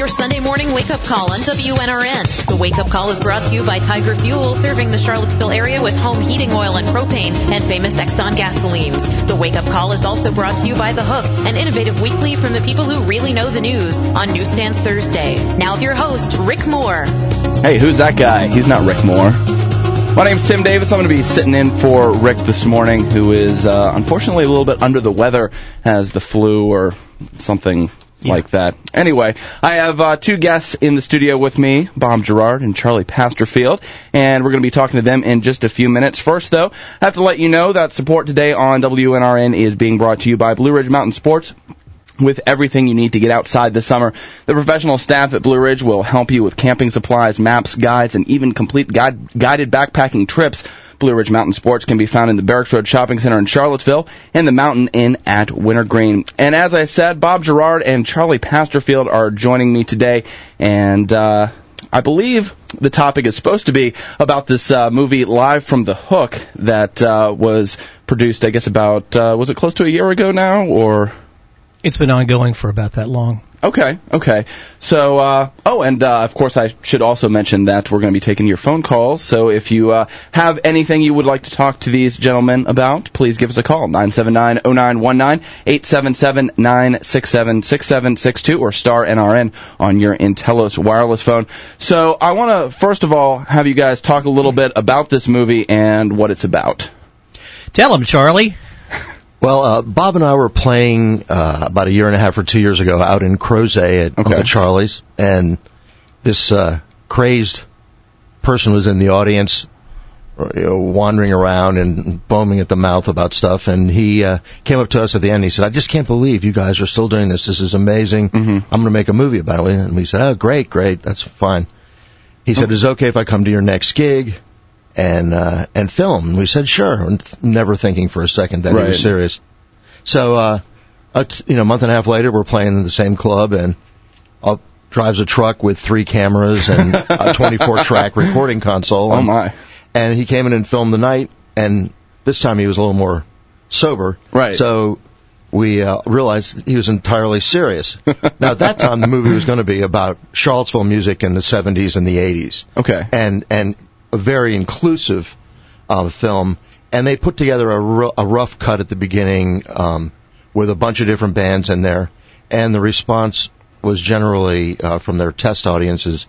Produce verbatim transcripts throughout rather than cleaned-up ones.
your Sunday morning wake-up call on W N R N. The wake-up call is brought to you by Tiger Fuel, serving the Charlottesville area with home heating oil and propane and famous Exxon gasolines. The wake-up call is also brought to you by The Hook, an innovative weekly from the people who really know the news, on Newsstands Thursday. Now with your host, Rick Moore. Hey, who's that guy? He's not Rick Moore. My name's Tim Davis. I'm going to be sitting in for Rick this morning, who is uh, unfortunately a little bit under the weather, has the flu or something yeah. like that. Anyway, I have uh, two guests in the studio with me, Bob Gerard and Charlie Pasterfield, and we're going to be talking to them in just a few minutes. First, though, I have to let you know that support today on W N R N is being brought to you by Blue Ridge Mountain Sports. With everything you need to get outside this summer, the professional staff at Blue Ridge will help you with camping supplies, maps, guides, and even complete guide, guided backpacking trips. Blue Ridge Mountain Sports can be found in the Barracks Road Shopping Center in Charlottesville and the Mountain Inn at Wintergreen. And as I said, Bob Gerard and Charlie Pasterfield are joining me today, and uh, I believe the topic is supposed to be about this uh, movie Live from the Hook that uh, was produced, I guess, about, uh, was it close to a year ago now, or... It's been ongoing for about that long. Okay, okay. So, uh, oh, and, uh, of course, I should also mention that we're going to be taking your phone calls. So if you uh, have anything you would like to talk to these gentlemen about, please give us a call, nine seven nine, oh nine one nine, eight seven seven, nine six seven, six seven six two, or star N R N on your Intellis wireless phone. So I want to, first of all, have you guys talk a little bit about this movie and what it's about. Tell them, Charlie. Well, uh, Bob and I were playing uh, about a year and a half or two years ago out in Crozet at okay. Uncle Charlie's, and this uh, crazed person was in the audience, you know, wandering around and foaming at the mouth about stuff, and he uh, came up to us at the end and he said, I just can't believe you guys are still doing this. This is amazing. Mm-hmm. I'm going to make a movie about it. And we said, oh, great, great. That's fine. He said, is it okay if I come to your next gig and uh, and film? And we said, sure, never thinking for a second that right. he was serious. So, uh, a t- you know, a month and a half later, we're playing in the same club, and up drives a truck with three cameras and a twenty-four track recording console. Oh, and, my. And he came in and filmed the night, and this time he was a little more sober. Right. So we uh, realized he was entirely serious. Now, at that time, the movie was going to be about Charlottesville music in the seventies and the eighties. Okay. And, and a very inclusive uh, film, and they put together a, r- a rough cut at the beginning um, with a bunch of different bands in there, and the response was generally uh, from their test audiences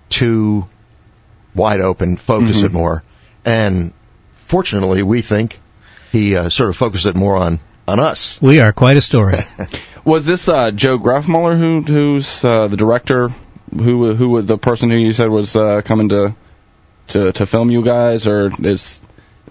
too wide open, focus mm-hmm. it more, and fortunately we think he uh, sort of focused it more on, on us. We are quite a story. Was this uh, Joe Grafmuller, who, who's uh, the director, who who the person who you said was uh, coming to... To, to film you guys, or is...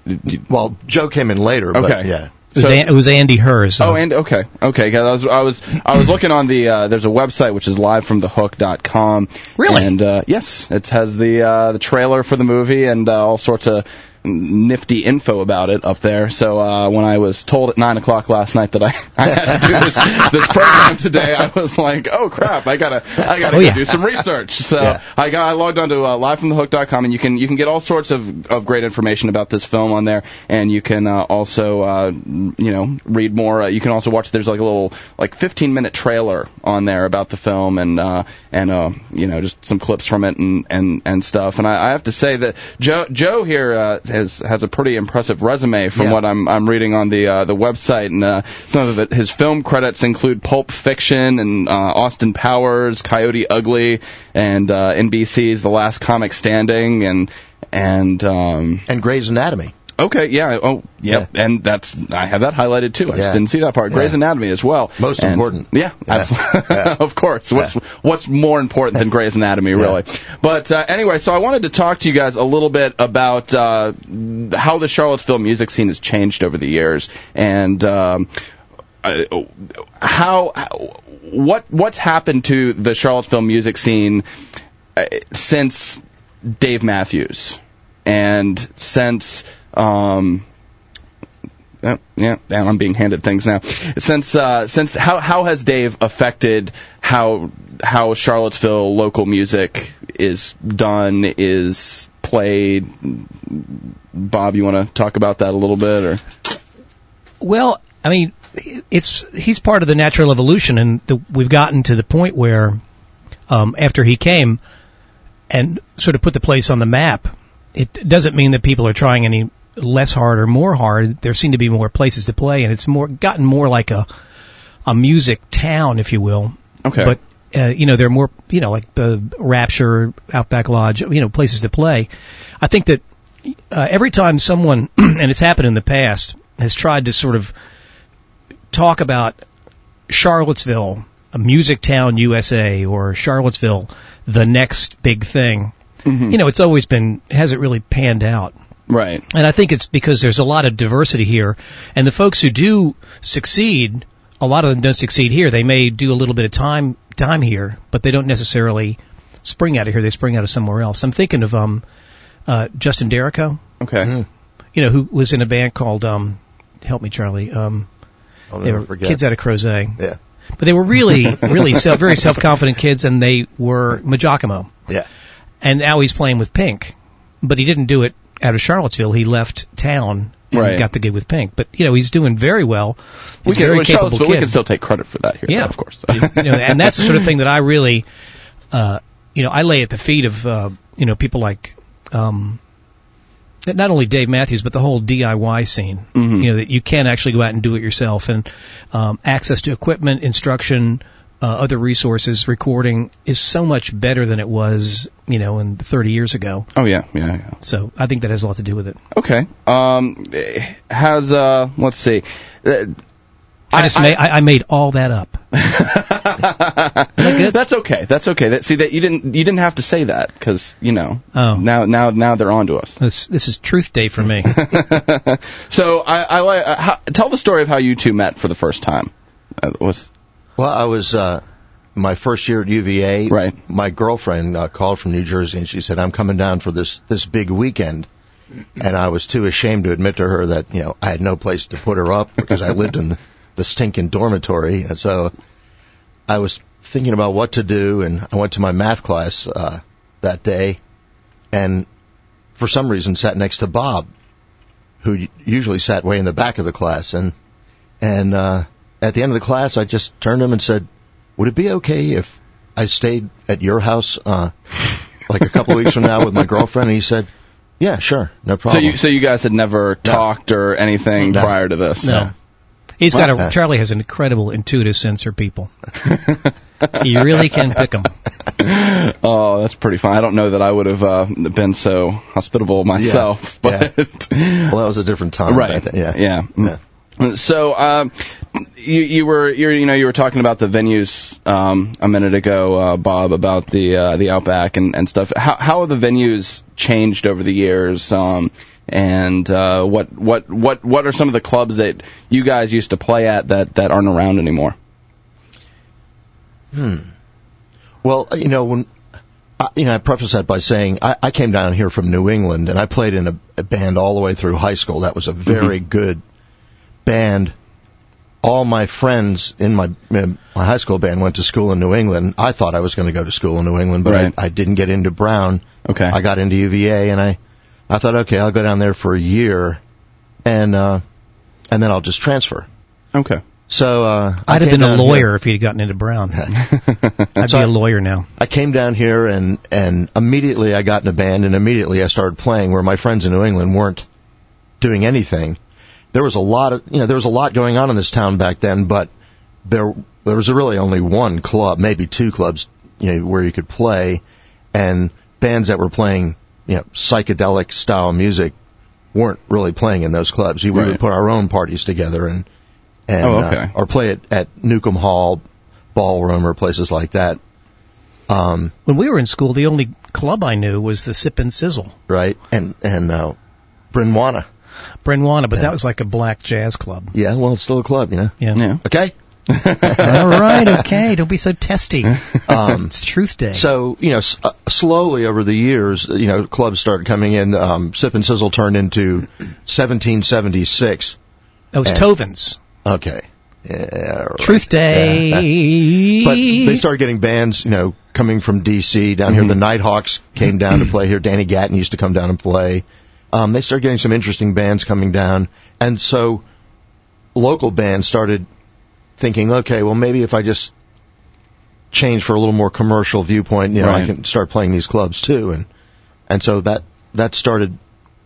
Well, Joe came in later, okay. but yeah. It was, so, An- it was Andy Hers. So. Oh, and okay, okay. Cause I was, I was, I was looking on the. Uh, there's a website which is live from the hook dot com. Really? And uh, yes, it has the uh, the trailer for the movie and uh, all sorts of nifty info about it up there. So uh, when I was told at nine o'clock last night that I, I had to do this, this program today, I was like, oh crap, I gotta I gotta oh, go yeah. do some research. So yeah. I got I logged on to uh, live from the hook dot com, and you can you can get all sorts of, of great information about this film on there, and you can uh, also uh, you know read more. Uh, you can also watch. There's like a little like fifteen minute trailer on there about the film, and uh, and uh, you know just some clips from it and and, and stuff. And I, I have to say that Joe Joe here uh, has has a pretty impressive resume from yeah. what I'm I'm reading on the uh, the website, and uh, some of it, his film credits include Pulp Fiction and uh, Austin Powers, Coyote Ugly, and uh, N B C's The Last Comic Standing, and and um, and Grey's Anatomy. Okay, yeah, oh, yep, yeah. And that's, I have that highlighted too. I yeah. just didn't see that part. Grey's yeah. Anatomy as well. Most and, important. Yeah, yeah. absolutely. Yeah. Of course. What's, yeah. what's more important than Grey's Anatomy, really? Yeah. But uh, anyway, so I wanted to talk to you guys a little bit about uh, how the Charlottesville music scene has changed over the years, and um, uh, how, what, what's happened to the Charlottesville music scene uh, since Dave Matthews, and since... Um, Yeah, yeah, I'm being handed things now. Since uh, since how how has Dave affected how how Charlottesville local music is done, is played? Bob, you want to talk about that a little bit, or? Well, I mean, it's he's part of the natural evolution, and the, we've gotten to the point where um, after he came and sort of put the place on the map. It doesn't mean that people are trying any less hard or more hard. There seem to be more places to play, and it's more gotten more like a a music town, if you will. Okay. But uh, you know, there are more, you know, like the Rapture, Outback Lodge, you know, places to play. I think that uh, every time someone, and it's happened in the past, has tried to sort of talk about Charlottesville, a music town U S A, or Charlottesville, the next big thing, mm-hmm. you know, it's always been, hasn't really panned out. Right. And I think it's because there's a lot of diversity here, and the folks who do succeed, a lot of them don't succeed here. They may do a little bit of time time here, but they don't necessarily spring out of here. They spring out of somewhere else. I'm thinking of um, uh, Justin Derrico. Okay. Mm-hmm. You know, who was in a band called, um, help me, Charlie. Um, I'll they never were forget. Kids Out of Crozet. Yeah. But they were really, really self, very self-confident kids, and they were Majakamo. Yeah. And now he's playing with Pink, but he didn't do it out of Charlottesville. He left town and right. got the gig with Pink. But, you know, he's doing very well. He's we a can, very well, capable Charlottesville, kid. we can still take credit for that here, Yeah. though, of course. you know, and that's the sort of thing that I really, uh, you know, I lay at the feet of, uh, you know, people like, um, not only Dave Matthews, but the whole D I Y scene. Mm-hmm. You know, that you can actually go out and do it yourself. And um, access to equipment, instruction, uh, other resources, recording is so much better than it was, you know, in thirty years ago. Oh, yeah, yeah, yeah. So I think that has a lot to do with it. Okay. Um, has, uh, let's see. Uh, I just I, made, I, I made all that up. that good? That's okay. That's okay. That, see that you didn't you didn't have to say that because you know oh. now now now they're on to us. This this is Truth Day for me. So I, I uh, how, tell the story of how you two met for the first time. Uh, was Well, I was uh, my first year at U V A. Right. My girlfriend uh, called from New Jersey and she said, "I'm coming down for this this big weekend." And I was too ashamed to admit to her that you know I had no place to put her up because I lived in the, the stinking dormitory, and so I was thinking about what to do, and I went to my math class uh, that day, and for some reason sat next to Bob, who usually sat way in the back of the class, and and uh, at the end of the class, I just turned to him and said, "Would it be okay if I stayed at your house uh, like a couple weeks from now with my girlfriend?" And he said, "Yeah, sure, no problem." So you so you guys had never no. talked or anything no. prior to this? No. Yeah. He's Well, got a, Charlie has an incredible intuitive sense for people. You really can pick them. Oh, that's pretty fun. I don't know that I would have uh, been so hospitable myself, yeah. but yeah. Well, that was a different time, right? Yeah, yeah. yeah. So, um, you, you were, you're, you know, you were talking about the venues um, a minute ago, uh, Bob, about the uh, the Outback and, and stuff. How how have the venues changed over the years? Um, and uh, what what what what are some of the clubs that you guys used to play at that, that aren't around anymore? Hmm. Well, you know, when I, you know, I preface that by saying I, I came down here from New England and I played in a, a band all the way through high school. That was a very mm-hmm. good band. All my friends in my in my high school band went to school in New England. I thought I was going to go to school in New England, but right. I, I didn't get into Brown. Okay. I got into U V A, and I, I thought, okay, I'll go down there for a year, and uh, and then I'll just transfer. Okay. So uh, I'd I have been a lawyer here. if he'd gotten into Brown. I'd so be a lawyer now. I came down here, and and immediately I got in a band, and immediately I started playing where my friends in New England weren't doing anything. There was a lot of, you know, there was a lot going on in this town back then, but there there was really only one club, maybe two clubs, you know, where you could play, and bands that were playing, you know, psychedelic style music weren't really playing in those clubs. We right. would put our own parties together and and oh, okay. uh, or play it at Newcomb Hall, Ballroom, or places like that. Um, when we were in school, the only club I knew was the Sip and Sizzle. Right, and and uh, Bryn Mawr. Brenwana, but yeah. that was like a black jazz club. Yeah, well, it's still a club, you know. Yeah. yeah. Okay. All right. Okay. Don't be so testy. Um, it's Truth Day. So you know, s- uh, slowly over the years, you know, clubs started coming in. Um, Sip and Sizzle turned into seventeen seventy-six. That was and, Tovens. Okay. Yeah, right. Truth Day. Yeah. But they started getting bands, you know, coming from D C down mm-hmm. here. The Nighthawks came down to play here. Danny Gatton used to come down and play. Um, they started getting some interesting bands coming down, and so local bands started thinking, okay, well, maybe if I just change for a little more commercial viewpoint. You know, Right. I can start playing these clubs too, and and so that that started,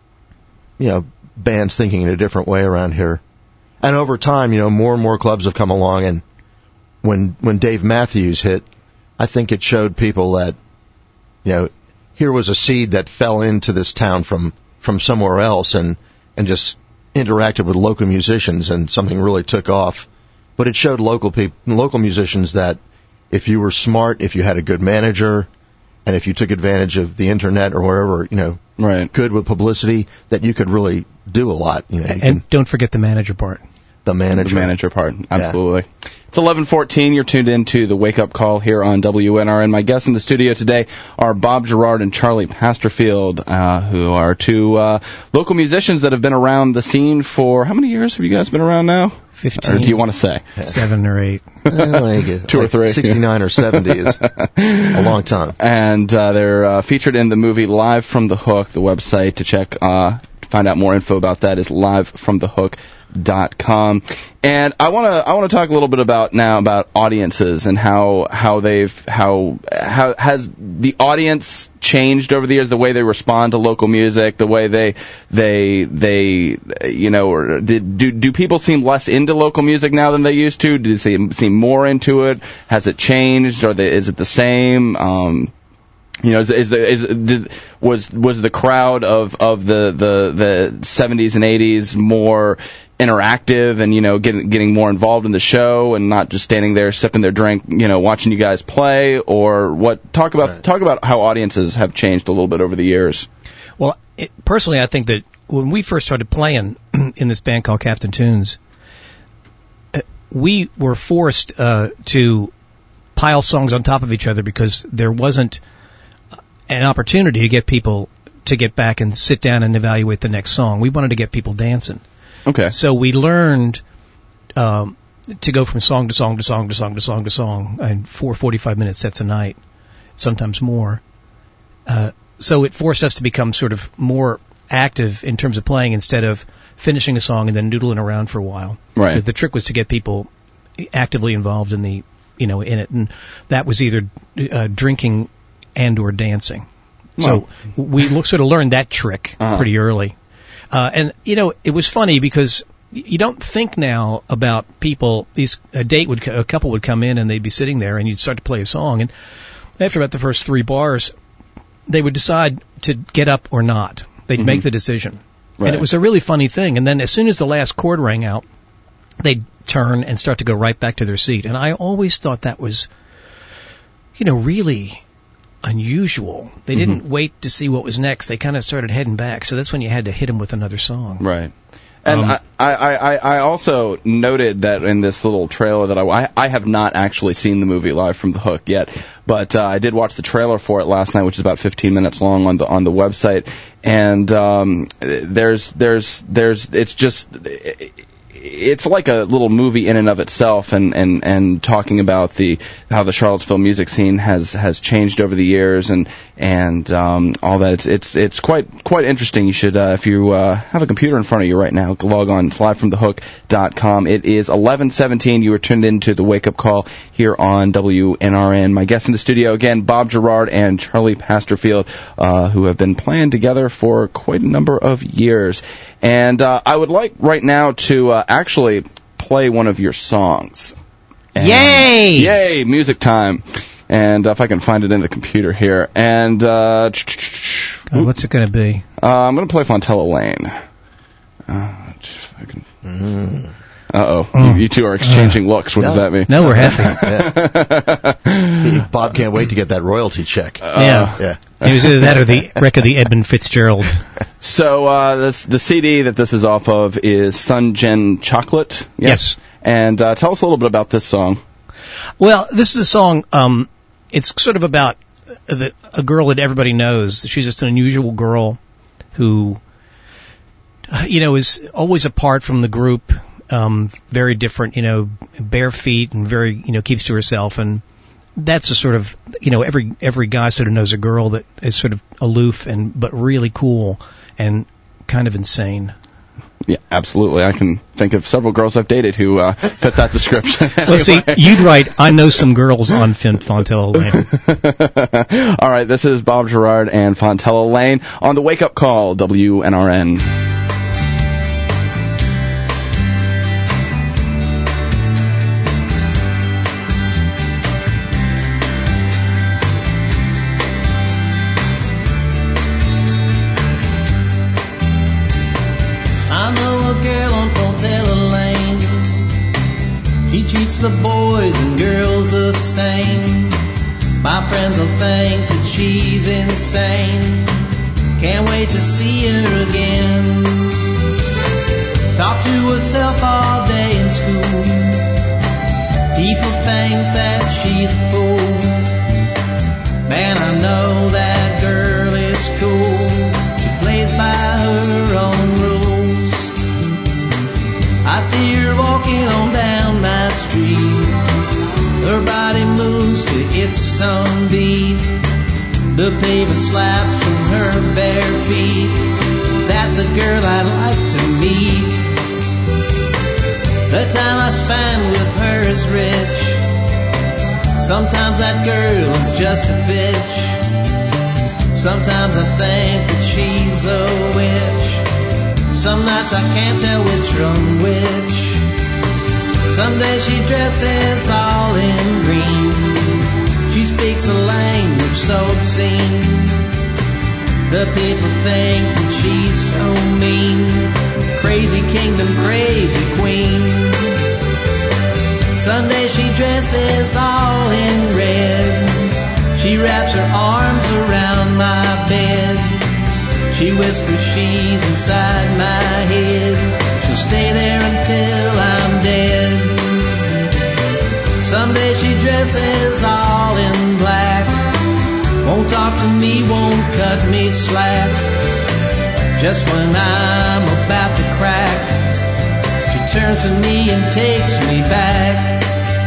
you know, bands thinking in a different way around here. And over time, you know, more and more clubs have come along, and when when Dave Matthews hit, I think it showed people that, you know, here was a seed that fell into this town from from somewhere else, and and just interacted with local musicians, and something really took off. But it showed local people, local musicians, that if you were smart, if you had a good manager, and if you took advantage of the internet or wherever, you know, Right. good with publicity, that you could really do a lot. You know, you And can, don't forget the manager part. the manager. The manager part, absolutely. It's eleven fourteen. You're tuned into the Wake Up Call here on W N R N. My guests in the studio today are Bob Gerard and Charlie Pasterfield, uh, who are two uh, local musicians that have been around the scene for, how many years have you guys been around now? Fifteen. Or do you want to say? Seven or eight. Well, like, Two or like three. sixty-nine or seventy is a long time. And uh, they're uh, featured in the movie Live from the Hook. The website to check, uh, to find out more info about that is live from the hook dot com. And I want to I want to talk a little bit about now about audiences and how how they've how how has the audience changed over the years, the way they respond to local music, the way they they they you know, or did, do do people seem less into local music now than they used to? Do they seem, seem more into it? Has it changed? Or they, is it the same? Um, You know, is, is the is did, was was the crowd of of the the the seventies and eighties more interactive and, you know, getting getting more involved in the show and not just standing there sipping their drink, you know, watching you guys play? Or what? Talk about Right. talk about how audiences have changed a little bit over the years. Well, it, personally, I think that when we first started playing in this band called Captain Tunes, uh, we were forced uh, to pile songs on top of each other because there wasn't an opportunity to get people to get back and sit down and evaluate the next song. We wanted to get people dancing. Okay. So we learned um, to go from song to song to song to song to song to song, and four forty-five minute sets a night, sometimes more. Uh, so it forced us to become sort of more active in terms of playing instead of finishing a song and then noodling around for a while. Right. The trick was to get people actively involved in the, you know, in it, and that was either uh, drinking and or dancing. So we look, sort of learned that trick Uh-huh. pretty early. Uh, and, you know, it was funny because you don't think now about people, these, a date would, a couple would come in and they'd be sitting there and you'd start to play a song, and after about the first three bars, they would decide to get up or not. They'd Mhm. make the decision. Right. And it was a really funny thing. And then as soon as the last chord rang out, they'd turn and start to go right back to their seat. And I always thought that was, you know, really unusual. They didn't wait to see what was next. They kind of started heading back. So that's when you had to hit them with another song. Right. And Um, I, I, I, I also noted that in this little trailer that I, I, I have not actually seen the movie Live from the Hook yet, but uh, I did watch the trailer for it last night, which is about fifteen minutes long on the on the website. And um, there's there's there's it's just it's like a little movie in and of itself, and, and, and talking about the how the Charlottesville music scene has, has changed over the years, and and um, all that. It's it's it's quite quite interesting. You should uh, if you uh, have a computer in front of you right now, log on it's live from the hook dot com. It is eleven seventeen. You are tuned into the Wake Up Call here on W N R N. My guests in the studio again, Bob Gerard and Charlie Pasterfield, uh, who have been playing together for quite a number of years. And uh, I would like right now to uh, actually play one of your songs. And Yay! Yay! Music time. And uh, if I can find it in the computer here. And uh, God, what's it going to be? uh, I'm going to play Fontella Lane. Uh, if I can- Mm. Uh-oh. Oh. You, you two are exchanging looks. What does No. that mean? No, we're happy. Bob can't wait to get that royalty check. yeah. Yeah. It was either that or the wreck of the Edmund Fitzgerald. So uh, this, the C D that this is off of is Sun Gen Chocolate. Yes. And uh, tell us a little bit about this song. Well, this is a song, um, it's sort of about the, a girl that everybody knows. She's just an unusual girl who, uh, you know, is always apart from the group, um, very different, you know, bare feet and very, you know, keeps to herself. And that's a sort of, you know, every every guy sort of knows a girl that is sort of aloof and but really cool and kind of insane. Yeah, absolutely. I can think of several girls I've dated who uh, fit that description. Let's see, you'd write, I know some girls on Fin- Fontella Lane. All right, this is Bob Gerard and Fontella Lane on the Wake Up Call, W N R N. The boys and girls the same. My friends will think that she's insane. Can't wait to see her again. Talk to herself all day in school. People think that she's a fool. Man, I know that girl is cool. She plays by her own rules. I see her walking on down my street. Her body moves to its own beat. The pavement slaps from her bare feet. That's a girl I'd like to meet. The time I spend with her is rich. Sometimes that girl is just a bitch. Sometimes I think that she's a witch. Some nights I can't tell which from which. Some days she dresses all in green. She speaks a language so obscene. The people think that she's so mean. Crazy kingdom, crazy queen. Sunday she dresses all in red. She wraps her arms around my bed. She whispers she's inside my head. She'll stay there until I'm dead. Someday she dresses all in black. Won't talk to me, won't cut me slack. Just when I'm about to crack, she turns to me and takes me back.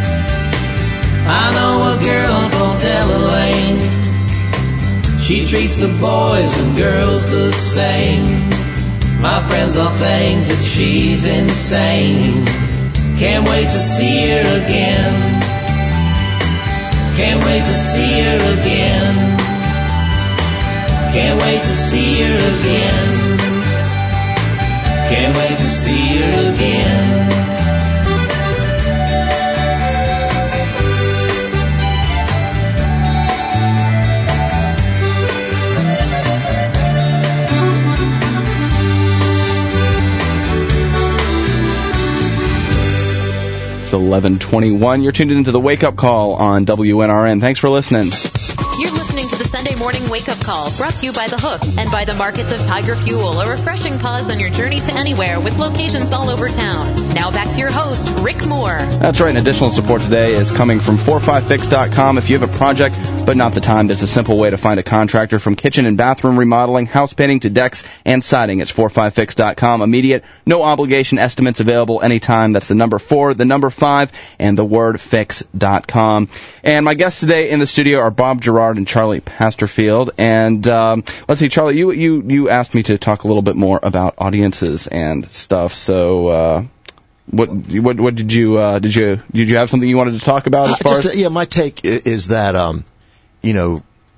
I know a girl on Fontella Lane. She treats the boys and girls the same. My friends all think that she's insane. Can't wait to see her again. Can't wait to see her again. Can't wait to see her again. Can't wait to see her again. eleven twenty-one. You're tuned into the Wake Up Call on W N R N. Thanks for listening. You're listening to the Sunday Morning Wake Up Call, brought to you by The Hook and by the markets of Tiger Fuel, a refreshing pause on your journey to anywhere with locations all over town. Now back to your host, Rick Moore. That's right. And additional support today is coming from four five fix dot com. If you have a project but not the time, there's a simple way to find a contractor. From kitchen and bathroom remodeling, house painting to decks and siding. It's four five fix dot com. Immediate, no obligation estimates available anytime. That's the number four, the number five, and the word fix dot com. And my guests today in the studio are Bob Gerard and Charlie Pasterfield. And um, let's see, Charlie, you, you, you asked me to talk a little bit more about audiences and stuff. So uh, what what what did you uh, did you did you have something you wanted to talk about as far uh, just, as? Yeah, my take is that um, you know,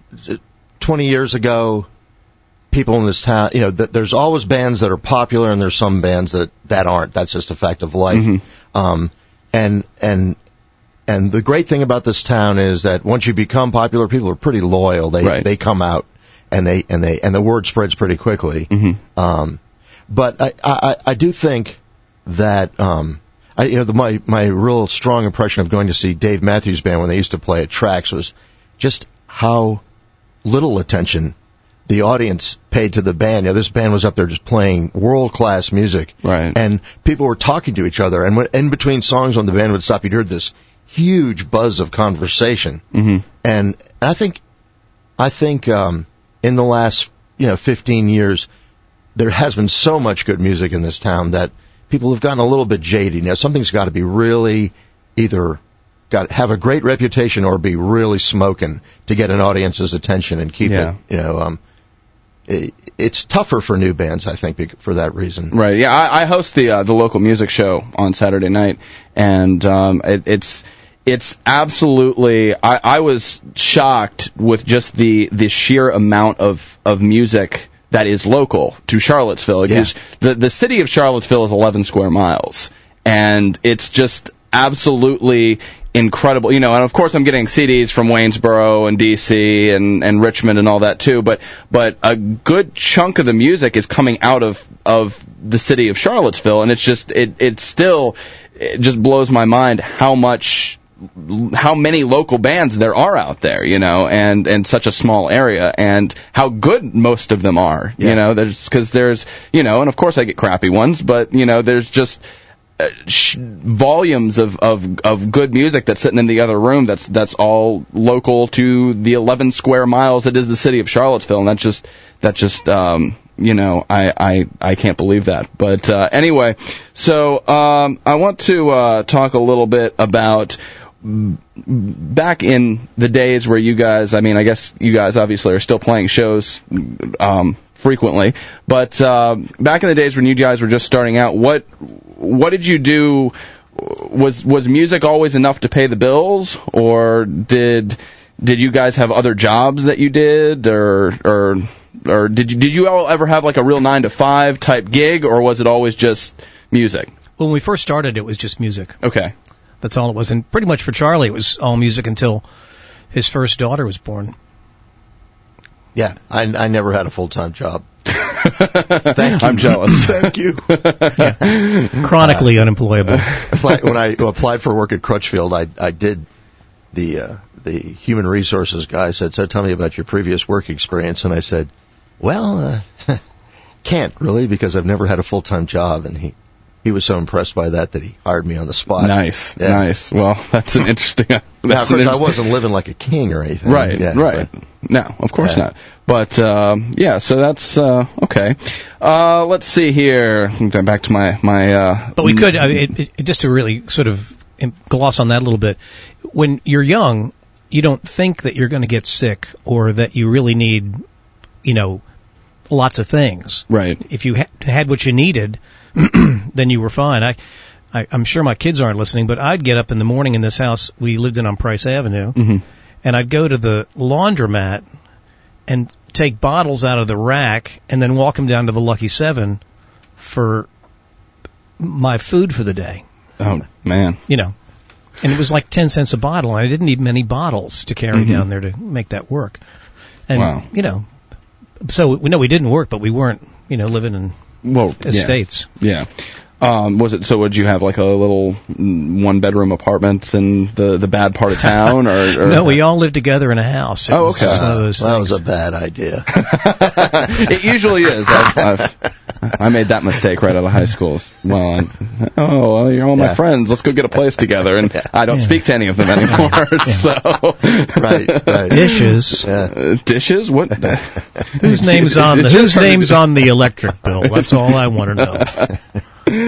twenty years ago, people in this town, you know, th- there's always bands that are popular and there's some bands that, that aren't. That's just a fact of life. Mm-hmm. Um, and, and, and the great thing about this town is that once you become popular, people are pretty loyal. They, right. they come out and they, and they, and the word spreads pretty quickly. Mm-hmm. Um, but I, I, I do think that, um, I, you know, the, my, my real strong impression of going to see Dave Matthews Band when they used to play at Trax was just how little attention the audience paid to the band. You know, this band was up there just playing world-class music. Right. And people were talking to each other. And when, in between songs when the band would stop, you'd hear this huge buzz of conversation. Mm-hmm. And I think, I think, um, in the last, you know, fifteen years, there has been so much good music in this town that people have gotten a little bit jaded. Now, something's got to be really either got have a great reputation or be really smoking to get an audience's attention and keep yeah. it, you know, um, it, it's tougher for new bands, I think, bec- for that reason. Right. Yeah, I, I host the uh, the local music show on Saturday night, and um, it, it's it's absolutely. I, I was shocked with just the the sheer amount of of music that is local to Charlottesville. Because yeah. the the city of Charlottesville is eleven square miles, and it's just absolutely incredible. You know, and of course I'm getting C Ds from Waynesboro and D C and, and Richmond and all that too, but but a good chunk of the music is coming out of of the city of Charlottesville, and it's just it it still it just blows my mind how much how many local bands there are out there, you know, and and such a small area, and how good most of them are. Yeah. You know, there's because there's you know, and of course I get crappy ones, but you know, there's just Uh, sh- volumes of, of of good music that's sitting in the other room that's that's all local to the eleven square miles that is the city of Charlottesville, and that just that just um you know I I, I can't believe that. But uh, anyway, so um I want to uh, talk a little bit about back in the days where you guys, I mean, I guess you guys obviously are still playing shows um frequently, but uh, back in the days when you guys were just starting out, what what did you do? Was was music always enough to pay the bills, or did did you guys have other jobs that you did, or or or did you did you all ever have like a real nine to five type gig, or was it always just music? When we first started, it was just music. Okay, that's all it was, and pretty much for Charlie, it was all music until his first daughter was born. Yeah, I, I never had a full-time job. Thank you. I'm jealous. Thank you. Yeah. Chronically uh, unemployable. When I applied for work at Crutchfield, I I did the uh, the human resources guy said, "So tell me about your previous work experience." And I said, "Well, uh, can't really because I've never had a full-time job." And he he was so impressed by that that he hired me on the spot. Nice, yeah. nice. Well, that's an interesting. That's now, of course, inter- I wasn't living like a king or anything. Right, yeah, right. But, no, of course yeah. not. But uh, yeah, so that's uh, okay. Uh, let's see here. Going back to my my. Uh, but we could uh, it, it, just to really sort of gloss on that a little bit. When you're young, you don't think that you're going to get sick or that you really need, you know, lots of things. Right. If you ha- had what you needed, then you were fine. I, I, I'm sure my kids aren't listening, but I'd get up in the morning in this house we lived in on Price Avenue, mm-hmm. and I'd go to the laundromat and take bottles out of the rack and then walk them down to the Lucky Seven for my food for the day. Oh, man. You know, and it was like ten cents a bottle, and I didn't need many bottles to carry mm-hmm. down there to make that work. And, wow. you know, so we know we didn't work, but we weren't, you know, living in well, estates. Yeah. yeah. Um, was it so? Would you have like a little one-bedroom apartment in the, the bad part of town, or, or no? We all lived together in a house. It oh, was okay. just one of those well, that things. was a bad idea. It usually is. I've, I've, I made that mistake right out of high school. Well, I, oh, well, you're all my yeah. friends. Let's go get a place together, and I don't yeah. speak to any of them anymore. Yeah. So, right, right. Dishes, yeah. uh, dishes. What? Whose name's on the Whose name's on the electric bill? That's all I want to know.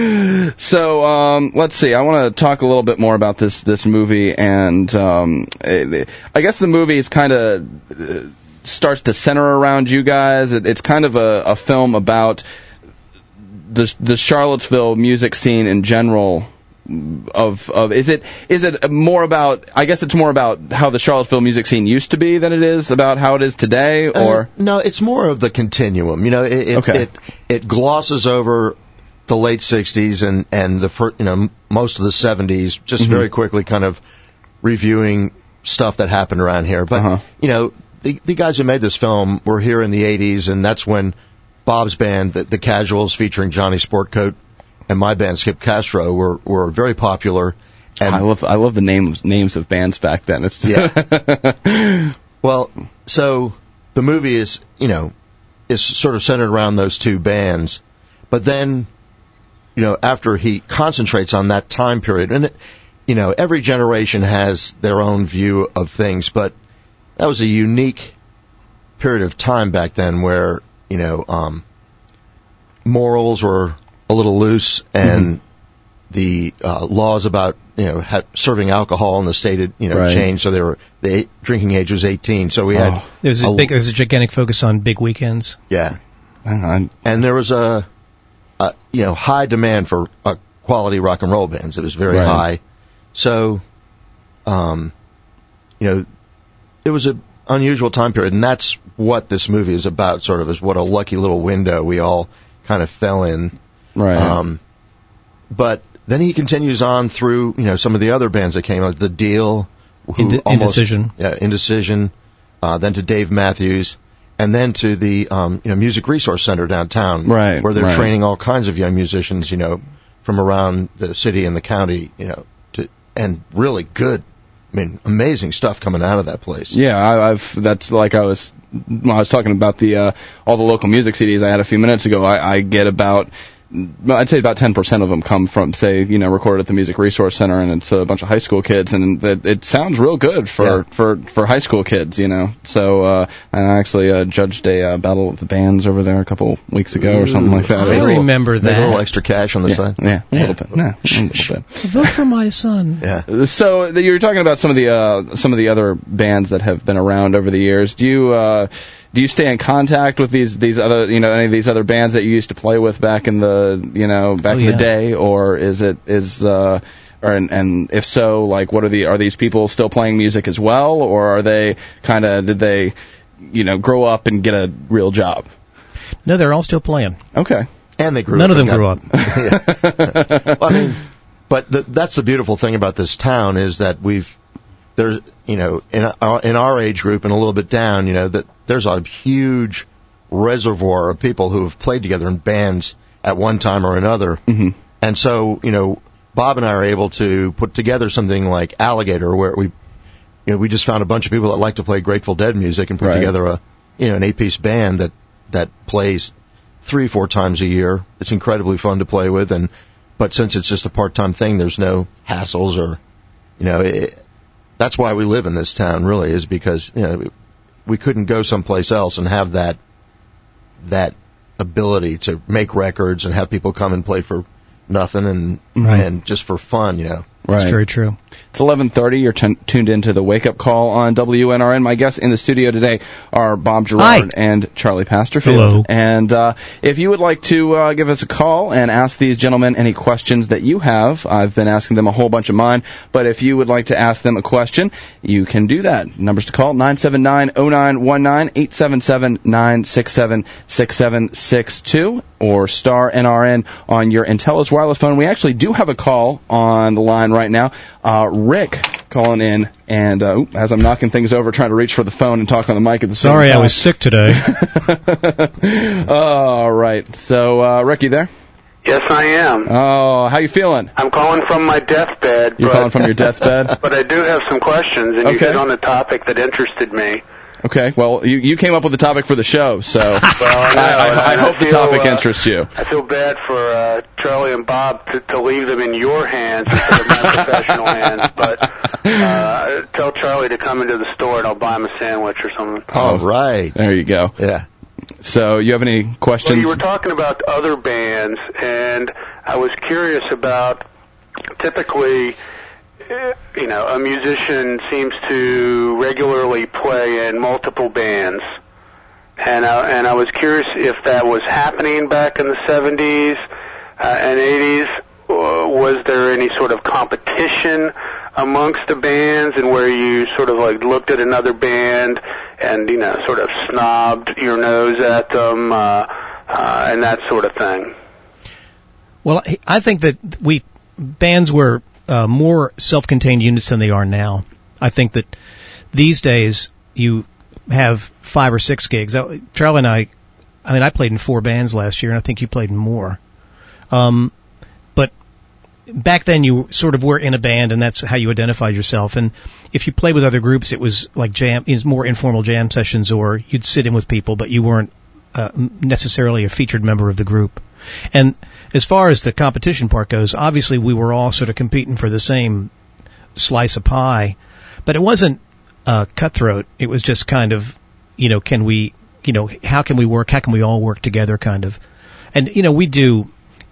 So um, let's see. I want to talk a little bit more about this this movie, and um, it, I guess the movie is kind of uh, starts to center around you guys. It, it's kind of a, a film about the the Charlottesville music scene in general. Of of is it is it more about? I guess it's more about how the Charlottesville music scene used to be than it is about how it is today. Or uh, no, it's more of the continuum. You know, it it, okay. it it glosses over the late sixties and and the first, you know, most of the seventies, just mm-hmm. very quickly kind of reviewing stuff that happened around here. But uh-huh. you know, the the guys who made this film were here in the eighties, and that's when Bob's band, the, the Casuals, featuring Johnny Sportcoat, and my band Skip Castro were were very popular. And I love I love the names names of bands back then. It's yeah. Well, so the movie is, you know, is sort of centered around those two bands, but then, you know, after he concentrates on that time period, and, it, you know, every generation has their own view of things, but that was a unique period of time back then where, you know, um, morals were a little loose, and, mm-hmm. the uh, laws about you know ha- serving alcohol in the state had, you know Right. changed, so they were the drinking age was eighteen. So we had Oh. There's a a- big, there's a gigantic focus on big weekends. yeah, I- and there was a, a you know high demand for uh, quality rock and roll bands. It was very Right. high, so um, you know it was an unusual time period, and that's what this movie is about. Sort of is what a lucky little window we all kind of fell in. right. Um, but then he continues on through, you know, some of the other bands that came out, The Deal, who Inde- almost, Indecision. yeah, Indecision, uh, then to Dave Matthews, and then to the, um, you know, Music Resource Center downtown, Right, where they're right. training all kinds of young musicians, you know, from around the city and the county, you know, to, and really good, I mean, amazing stuff coming out of that place. Yeah, I, I've. That's like I was. When I was talking about the uh, all the local music C Ds I had a few minutes ago. I, I get about. I'd say about ten percent of them come from, say, you know, recorded at the Music Resource Center, and it's a bunch of high school kids, and it, it sounds real good for, Yeah. for, for high school kids, you know. So, uh, I actually uh, judged a uh, Battle of the Bands over there a couple weeks ago or something like that. I It was- remember Make a little that. extra cash on the yeah, side. yeah, a little bit. Yeah, a little bit. Vote for my son. Yeah. So the- you were talking about some of the uh, some of the other bands that have been around over the years. Do you uh, do you stay in contact with these these other you know any of these other bands that you used to play with back in the you know back Oh, in yeah. the day, or is it is uh, or and, and if so, like what are the are these people still playing music as well, or are they kind of did they you know grow up and get a real job? No, they're all still playing. Okay. And they grew None up. of them and got- grew up. Well, I mean, but the, that's the beautiful thing about this town is that we've there's you know in our, in our age group and a little bit down, you know that there's a huge reservoir of people who have played together in bands at one time or another, Mm-hmm. and so you know Bob and I are able to put together something like Alligator, where we you know we just found a bunch of people that like to play Grateful Dead music and put Right. together a you know an eight piece band that that plays three four times a year. It's incredibly fun to play with, and but since it's just a part time thing, there's no hassles or you know it, that's why we live in this town. Really, is because you know we couldn't go someplace else and have that that ability to make records and have people come and play for nothing and Right. and just for fun. You know. That's Right. very true. It's eleven thirty. You're t- tuned into the Wake Up Call on W N R N. My guests in the studio today are Bob Gerard Hi. and Charlie Pasterfield. Hello. And uh, if you would like to uh, give us a call and ask these gentlemen any questions that you have, I've been asking them a whole bunch of mine, but if you would like to ask them a question, you can do that. Numbers to call, nine seven nine, oh nine one nine, eight seven seven, nine six seven, six seven six two, or star N R N on your Intellis wireless phone. We actually do have a call on the line right now. Uh, Rick calling in, and uh, oop, as I'm knocking things over, trying to reach for the phone and talk on the mic at the same Sorry, time. I was sick today. All right. So, uh, Rick, you there? Yes, I am. Oh, how you feeling? I'm calling from my deathbed. You're but, calling from your deathbed? But I do have some questions, and you Okay. hit on a topic that interested me. Okay. Well, you you came up with the topic for the show, so Well, I, know, I, I, and I hope the feel, topic uh, interests you. I feel bad for uh, Charlie and Bob to, to leave them in your hands instead of my professional hands. But uh, tell Charlie to come into the store, and I'll buy him a sandwich or something. All right. There you go. Yeah. So, you have any questions? Well, you were talking about other bands, and I was curious about typically, eh, you know, a musician seems to regularly play in multiple bands, and I, and I was curious if that was happening back in the seventies uh, and eighties. Uh, was there any sort of competition amongst the bands, and where you sort of like looked at another band and, you know, sort of snobbed your nose at them, uh, uh, and that sort of thing? Well, I- I think that we bands were uh, more self-contained units than they are now. I think that these days you have five or six gigs. Uh, Charlie and I, I mean, I played in four bands last year, and I think you played in more. Um, but back then you sort of were in a band, and that's how you identified yourself. And if you played with other groups, it was like jam, it was more informal jam sessions, or you'd sit in with people, but you weren't uh, necessarily a featured member of the group. And as far as the competition part goes, obviously we were all sort of competing for the same slice of pie, but it wasn't uh, cutthroat. It was just kind of, you know, can we, you know, how can we work? How can we all work together, kind of? And, you know, we do,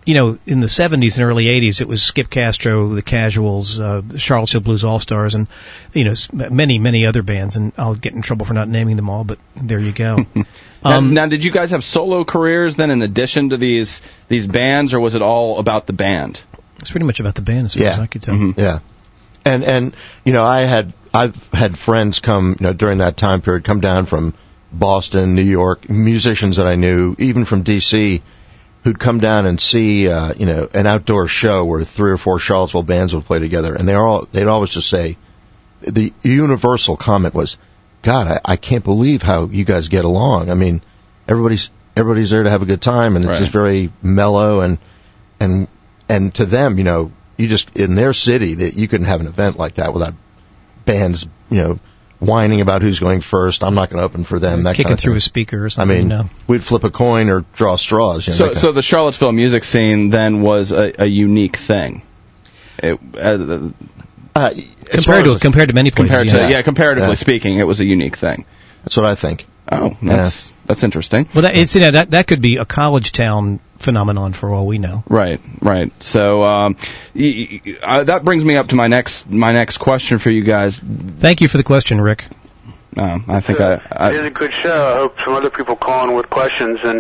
you know, in the seventies and early eighties, it was Skip Castro, the Casuals, uh, the Charlottesville Blues All-Stars, and, you know, s- many, many other bands. And I'll get in trouble for not naming them all, but there you go. um, now, now, did you guys have solo careers then in addition to these these bands, or was it all about the band? It's pretty much about the band, as far Yeah. as I could tell. Mm-hmm. Yeah. And, and, you know, I had, I've had friends come, you know, during that time period, come down from Boston, New York, musicians that I knew, even from D C, who'd come down and see, uh, you know, an outdoor show where three or four Charlottesville bands would play together, and they all, they'd always just say, the universal comment was, God, I, I can't believe how you guys get along. I mean, everybody's, everybody's there to have a good time, and it's Right. just very mellow, and, and, and to them, you know, you just, in their city, that you couldn't have an event like that without bands, you know, whining about who's going first. I'm not going to open for them. That Kicking kind of through thing. a speaker or I something. mean, you know. we'd flip a coin or draw straws. You know, So, that so kind the Charlottesville music scene then was a, a unique thing. It, uh, of- uh, as far Compared to as- compared to many places, compared to yeah. yeah, comparatively Yeah. speaking, it was a unique thing. That's what I think. Oh, that's that's interesting. Well, that, it's, you know, that that could be a college town phenomenon for all we know. Right, right. So um, y- y- uh, that brings me up to my next my next question for you guys. Thank you for the question, Rick. Uh, I think I, It I is a good show. I hope some other people call in with questions, and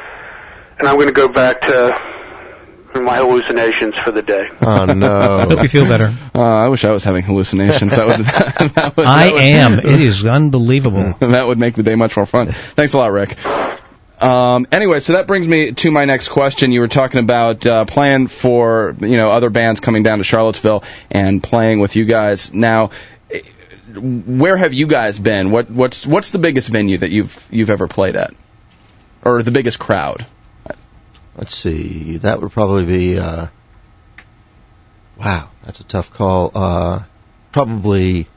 and I'm going to go back to my hallucinations for the day. Oh no! Hope you feel better. uh, I wish I was having hallucinations. That would that would, I that would, am. It is unbelievable. that would make the day much more fun. Thanks a lot, Rick. Um, anyway, so that brings me to my next question. You were talking about uh, playing for you know other bands coming down to Charlottesville and playing with you guys. Now, eh, where have you guys been? What what's what's the biggest venue that you've you've ever played at, or the biggest crowd? Let's see. That would probably be. Uh, wow, that's a tough call. Uh, probably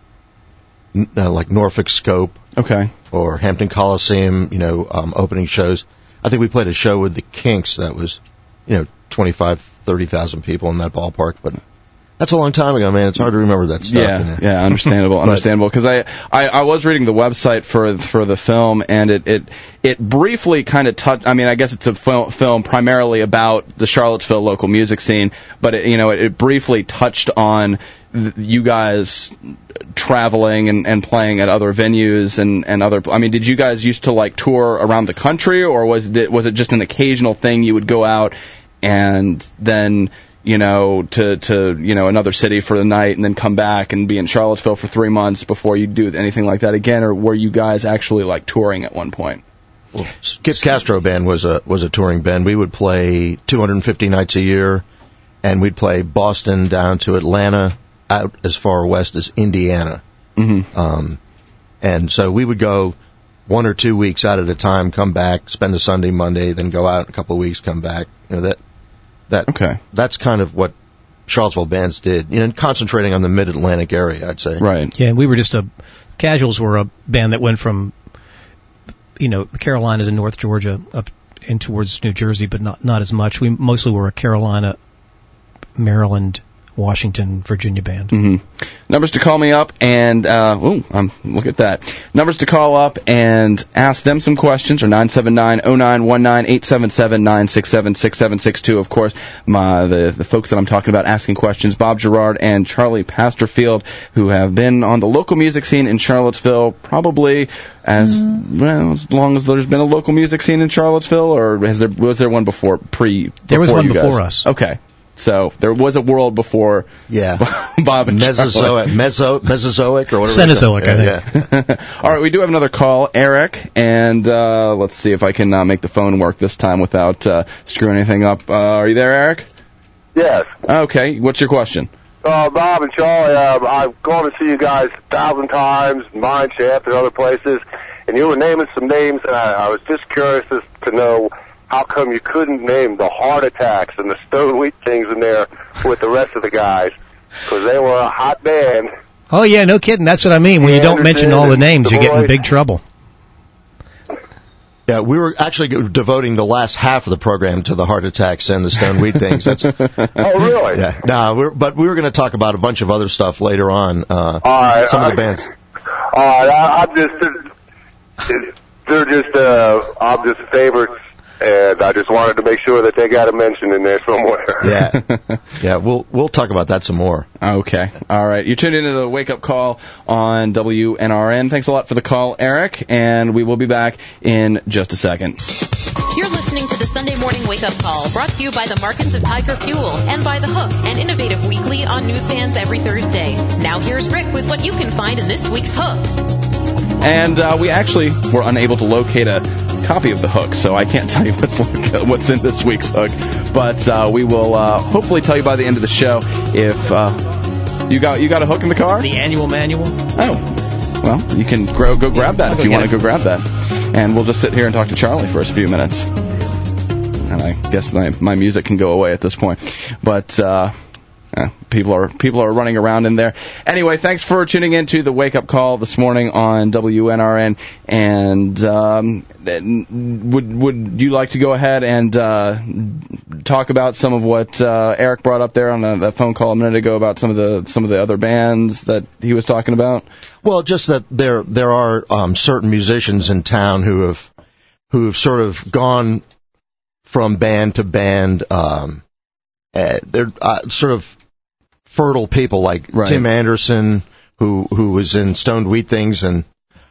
n- uh, like Norfolk Scope Okay. or Hampton Coliseum. You know, um, opening shows. I think we played a show with the Kinks that was, you know, twenty-five, thirty thousand people in that ballpark. But that's a long time ago, man. It's hard to remember that stuff. Yeah, you know? yeah, understandable, understandable. Because I, I, I was reading the website for for the film, and it it, it briefly kind of touched. I mean, I guess it's a fil- film primarily about the Charlottesville local music scene, but it, you know, it, it briefly touched on th- you guys traveling and, and playing at other venues and, and other. I mean, did you guys used to like tour around the country, or was it was it just an occasional thing you would go out and then, you know, to, to, you know, another city for the night and then come back and be in Charlottesville for three months before you do anything like that again? Or were you guys actually, like, touring at one point? Well, Skip Castro Band was a was a touring band. We would play two hundred fifty nights a year, and we'd play Boston down to Atlanta, out as far west as Indiana. Mm-hmm. Um, and so we would go one or two weeks out at a time, come back, spend a Sunday, Monday, then go out a couple of weeks, come back. You know, that that Okay. that's kind of what Charlottesville bands did. You know, concentrating on the Mid-Atlantic area, I'd say. Right. Yeah, we were just a Casuals were a band that went from, you know, the Carolinas and North Georgia up in towards New Jersey, but not not as much. We mostly were a Carolina, Maryland, Washington, Virginia band. Mm-hmm. Numbers to call me up and, uh, ooh, um, look at that. Numbers to call up and ask them some questions are nine seven nine, oh nine one nine, eight seven seven, nine six seven, six seven six two. Of course, my, the, the folks that I'm talking about asking questions, Bob Gerard and Charlie Pasterfield, who have been on the local music scene in Charlottesville probably as, mm. well, as long as there's been a local music scene in Charlottesville, or has there, was there one before, pre, There was before one you guys? before us. Okay. So there was a world before Yeah. Bob and Mesozoic, Meso, Mesozoic or whatever. Cenozoic, yeah, I think. Yeah. All right, we do have another call, Eric, and uh, let's see if I can uh, make the phone work this time without uh, screwing anything up. Uh, are you there, Eric? Yes. Okay, what's your question? Uh, Bob and Charlie, uh, I've gone to see you guys a thousand times, Mine Shaft and other places, and you were naming some names, and I, I was just curious as to know how come you couldn't name the Heart Attacks and the Stone Wheat Kings in there with the rest of the guys, because they were a hot band. Oh yeah, no kidding. That's what I mean. When you don't mention all the names, you get in big trouble. Yeah, we were actually devoting the last half of the program to the Heart Attacks and the Stone Wheat Things. That's, oh, really? Yeah. No, we're, but we were going to talk about a bunch of other stuff later on. Uh, all right, some I, of the bands. All right, I, I'm just, they're just, uh, I'm just favorites and I just wanted to make sure that they got a mention in there somewhere. Yeah, yeah. We'll we'll talk about that some more. Okay, all right. You're tuned into the Wake Up Call on W N R N. Thanks a lot for the call, Eric, and we will be back in just a second. You're listening to the Sunday Morning Wake Up Call, brought to you by the Markets of Tiger Fuel and by The Hook, an innovative weekly on newsstands every Thursday. Now here's Rick with what you can find in this week's Hook. And uh, we actually were unable to locate a copy of The Hook, so I can't tell you what's what's in this week's Hook. But uh, we will uh, hopefully tell you by the end of the show if uh, you got you got a hook in the car. The annual manual. Oh, well, you can grow, go grab that I'll if you want to it. go grab that. And we'll just sit here and talk to Charlie for a few minutes. And I guess my my music can go away at this point. But uh, eh, people are people are running around in there. Anyway, thanks for tuning in to the Wake Up Call this morning on W N R N. And um, would would you like to go ahead and uh, talk about some of what uh, Eric brought up there on the, that phone call a minute ago about some of the some of the other bands that he was talking about? Well, just that there there are um, certain musicians in town who have who have sort of gone from band to band. Um, uh, they're uh, sort of fertile people like Right. Tim Anderson, who who was in Stoned Wheat Things and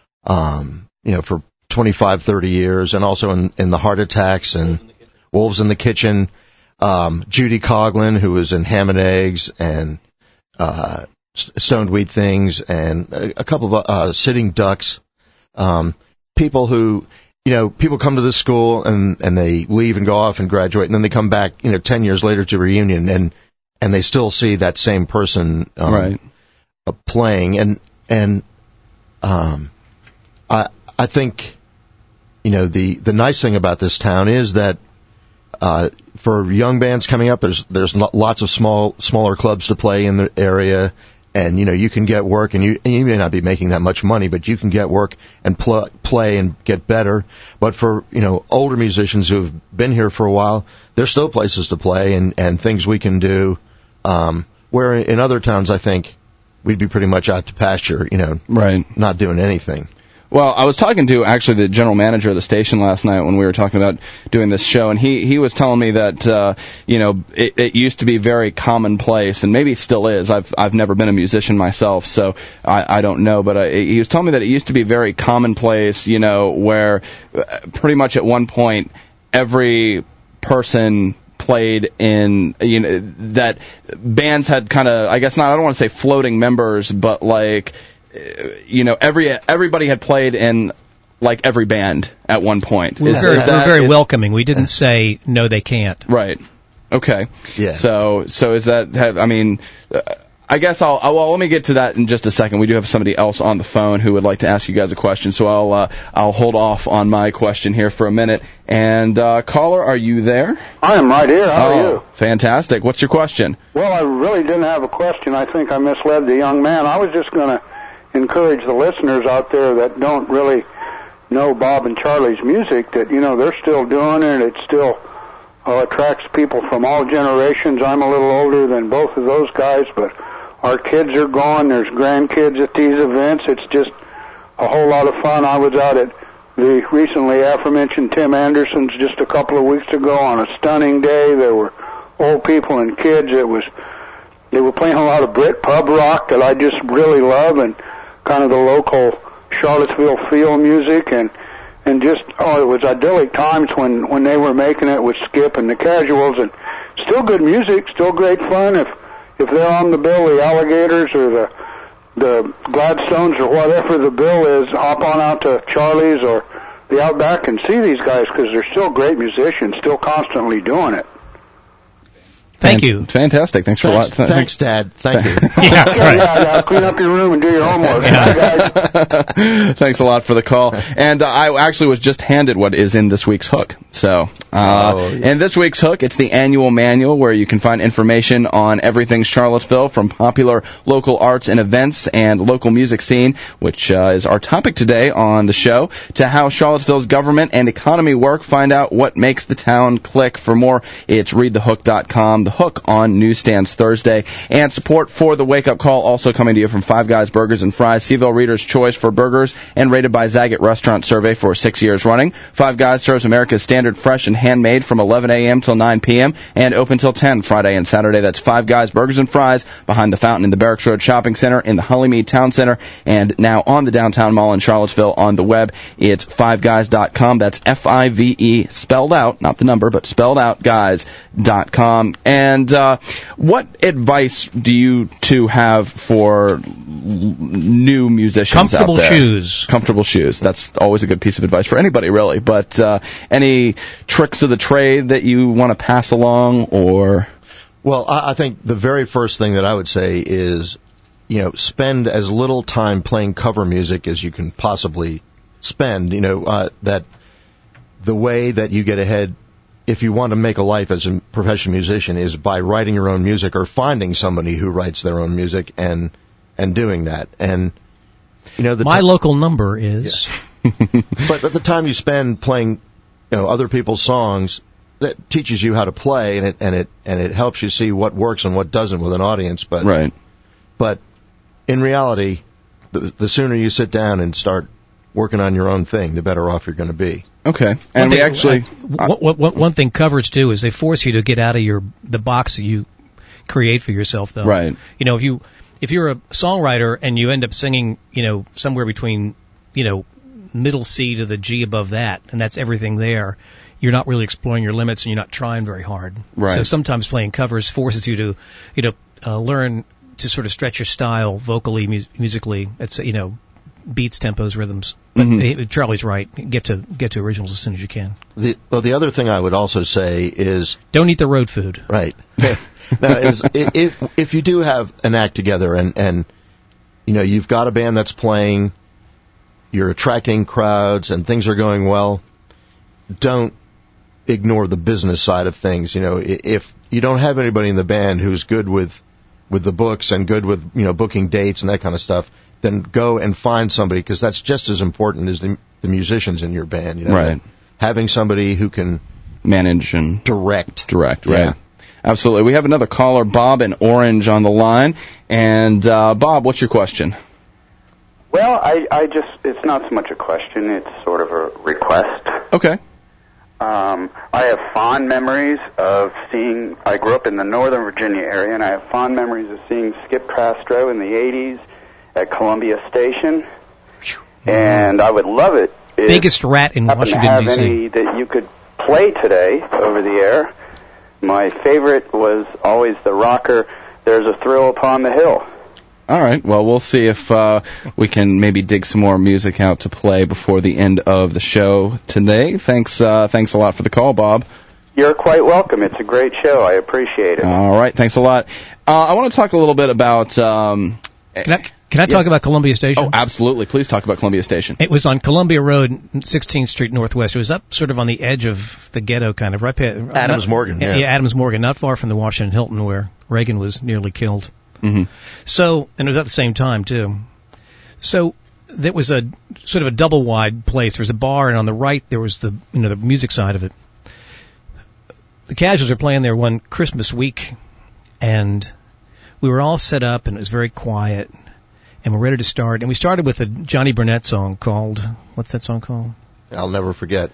um, you know for twenty-five, thirty years, and also in, in the Heart Attacks and Wolves in the Kitchen. Um, Judy Coughlin, who was in Ham and Eggs and uh, Stoned Wheat Things, and a, a couple of uh, Sitting Ducks. Um, people who, you know, people come to this school and, and they leave and go off and graduate, and then they come back, you know, ten years later to reunion, and and they still see that same person um, Right. uh, playing. And and um, I I think, you know, the the nice thing about this town is that uh, for young bands coming up, there's there's lo- lots of small smaller clubs to play in the area. And, you know, you can get work, and you and you may not be making that much money, but you can get work and pl- play and get better. But for, you know, older musicians who've been here for a while, there's still places to play and, and things we can do. Um, where in other towns, I think, we'd be pretty much out to pasture, you know, Right. not doing anything. Well, I was talking to actually the general manager of the station last night when we were talking about doing this show, and he, he was telling me that, uh, you know, it, it used to be very commonplace, and maybe it still is. I've I've never been a musician myself, so I, I don't know, but I, he was telling me that it used to be very commonplace, you know, where pretty much at one point every person played in, you know, that bands had kind of, I guess not, I don't want to say floating members, but like, you know, every everybody had played in like every band at one point. We're Is- very, is that- we're very is- welcoming. We didn't say no, they can't. Right. Okay. Yeah. So so is that? Have, I mean, uh, I guess I'll, I'll. Well, let me get to that in just a second. We do have somebody else on the phone who would like to ask you guys a question. So I'll uh, I'll hold off on my question here for a minute. And uh, caller, are you there? I am right here. How oh, are you? Fantastic. What's your question? Well, I really didn't have a question. I think I misled the young man. I was just going to encourage the listeners out there that don't really know Bob and Charlie's music that, you know, they're still doing it. It still uh, attracts people from all generations. I'm a little older than both of those guys, but our kids are going. There's grandkids at these events. It's just a whole lot of fun. I was out at the recently aforementioned Tim Anderson's just a couple of weeks ago on a stunning day. There were old people and kids. It was, they were playing a lot of Brit pub rock that I just really love, and kind of the local Charlottesville feel music, and and just, oh, it was idyllic times when, when they were making it with Skip and the Casuals, and still good music, still great fun. If if they're on the bill, the Alligators or the the Gladstones or whatever the bill is, hop on out to Charlie's or the Outback and see these guys, because they're still great musicians, still constantly doing it. Thank Fan- you. Fantastic. Thanks for Thanks, a lot. thanks, Dad. Thank you. Yeah, Yeah, right. yeah, yeah, clean up your room and do your homework. Bye, guys. Thanks a lot for the call. And uh, I actually was just handed what is in this week's hook. So uh, Uh, Oh, yeah. And this week's hook, it's the annual manual where you can find information on everything Charlottesville, from popular local arts and events and local music scene, which uh, is our topic today on the show, to how Charlottesville's government and economy work. Find out what makes the town click. For more, it's read the hook dot com. The Hook on newsstands Thursday. And support for the Wake Up Call also coming to you from Five Guys Burgers and Fries, Seaville Reader's Choice for burgers, and rated by Zagat Restaurant Survey for six years running. Five Guys serves America's standard fresh and handmade from eleven a.m. till nine p.m. and open till ten Friday and Saturday. That's Five Guys Burgers and Fries behind the fountain in the Barracks Road Shopping Center, in the Hollymead Town Center, and now on the Downtown Mall in Charlottesville. On the web, it's five guys dot com. That's F I V E, spelled out, not the number, but spelled out, guys dot com. And uh, what advice do you two have for new musicians Comfortable out there? shoes. Comfortable shoes. That's always a good piece of advice for anybody, really. But uh, any tricks of the trade that you want to pass along, or? Well, I, I think the very first thing that I would say is, you know, spend as little time playing cover music as you can possibly spend. You know, uh, that the way that you get ahead, if you want to make a life as a professional musician, is by writing your own music or finding somebody who writes their own music and and doing that. And you know, the My ti- local number is... but at the time you spend playing, you know, other people's songs, that teaches you how to play, and it and it and it helps you see what works and what doesn't with an audience. But Right. but in reality, the, the sooner you sit down and start working on your own thing, the better off you're going to be. Okay. One And we thing- actually... uh, one, one, one thing covers do is they force you to get out of your the box that you create for yourself, though. Right. You know, if you if you're a songwriter and you end up singing, you know, somewhere between, you know, middle C to the G above that, and that's everything there, you're not really exploring your limits and you're not trying very hard. Right. So sometimes playing covers forces you to, you know, uh, learn to sort of stretch your style vocally, mu- musically. It's, you know, beats, tempos, rhythms. But Mhm. uh, Charlie's right. Get to get to originals as soon as you can. The well, the other thing I would also say is Don't eat the road food. right. now, is i- if if you do have an act together and and you know you've got a band that's playing, you're attracting crowds and things are going well, don't ignore the business side of things. You know, i- if you don't have anybody in the band who's good with with the books and good with, you know, booking dates and that kind of stuff, then go and find somebody, because that's just as important as the, the musicians in your band. You know, Right. having somebody who can Manage and direct. direct, right? Yeah. Absolutely. We have another caller, Bob in Orange, on the line. And uh, Bob, what's your question? Well, I, I just, it's not so much a question, it's sort of a request. Okay. Um, I have fond memories of seeing, I grew up in the Northern Virginia area, and I have fond memories of seeing Skip Castro in the eighties at Columbia Station. And I would love it if Biggest rat in you happen to Washington, have D C any that you could play today over the air. My favorite was always the rocker, There's a Thrill Upon the Hill. All right. Well, we'll see if uh, we can maybe dig some more music out to play before the end of the show today. Thanks. Uh, thanks a lot for the call, Bob. You're quite welcome. It's a great show. I appreciate it. All right. Thanks a lot. Uh, I want to talk a little bit about. Um, Can I, can I yes. talk about Columbia Station? Oh, absolutely. Please talk about Columbia Station. It was on Columbia Road, sixteenth Street Northwest. It was up sort of on the edge of the ghetto, kind of right past Adams not- Morgan, yeah. yeah, Adams Morgan, not far from the Washington Hilton where Reagan was nearly killed. Mm-hmm. So, and it was at the same time too. So there was a sort of a double wide place. There was a bar, and on the right there was the you know the music side of it. The Casuals were playing there one Christmas week, and we were all set up, and it was very quiet, and we're ready to start. And we started with a Johnny Burnett song called, what's that song called? I'll never forget.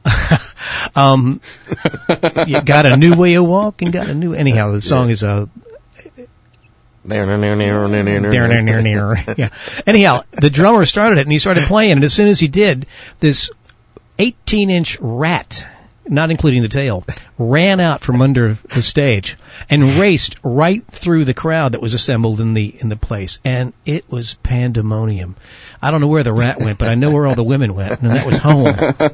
um, you got a new way of walking, got a new. Anyhow, the song is a. Near, near, near, near, near, near, Near, near, near, near. Yeah. Anyhow, the drummer started it, and he started playing, and as soon as he did, this eighteen-inch rat, not including the tail, ran out from under the stage and raced right through the crowd that was assembled in the in the place, and it was pandemonium. I don't know where the rat went, but I know where all the women went, and that was home.